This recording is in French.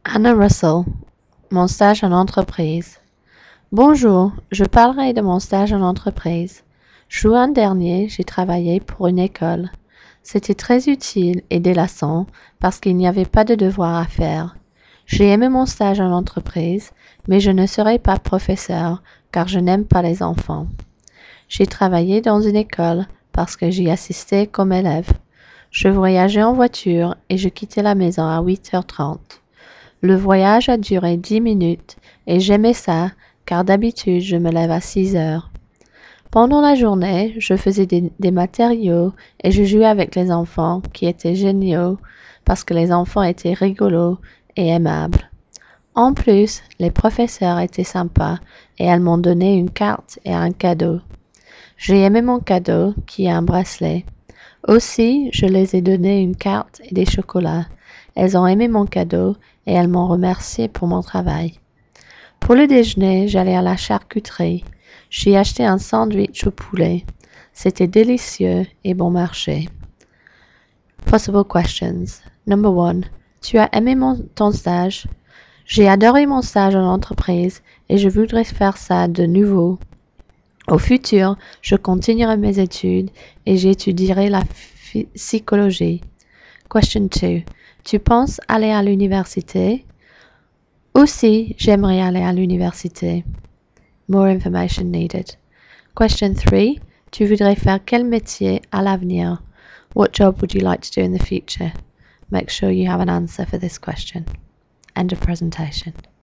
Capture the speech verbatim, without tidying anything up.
Anna Russell, mon stage en entreprise. Bonjour, je parlerai de mon stage en entreprise. Juin dernier, j'ai travaillé pour une école. C'était très utile et délassant parce qu'il n'y avait pas de devoirs à faire. J'ai aimé mon stage en entreprise, mais je ne serai pas professeur car je n'aime pas les enfants. J'ai travaillé dans une école parce que j'y assistais comme élève. Je voyageais en voiture et je quittais la maison à huit heures trente. Le voyage a duré dix minutes et j'aimais ça car d'habitude je me lève à six heures. Pendant la journée, je faisais des, des matériaux et je jouais avec les enfants qui étaient géniaux parce que les enfants étaient rigolos et aimables. En plus, les professeurs étaient sympas et elles m'ont donné une carte et un cadeau. J'ai aimé mon cadeau qui est un bracelet. Aussi, je les ai donné une carte et des chocolats. Elles ont aimé mon cadeau et elles m'ont remercié pour mon travail. Pour le déjeuner, j'allais à la charcuterie. J'ai acheté un sandwich au poulet. C'était délicieux et bon marché. Possible questions. Number one. Tu as aimé mon, ton stage? J'ai adoré mon stage en entreprise et je voudrais faire ça de nouveau. Au futur, je continuerai mes études et j'étudierai la psychologie. Question two. Tu penses aller à l'université? Aussi, j'aimerais aller à l'université. More information needed. Question three. Tu voudrais faire quel métier à l'avenir? What job would you like to do in the future? Make sure you have an answer for this question. End of presentation.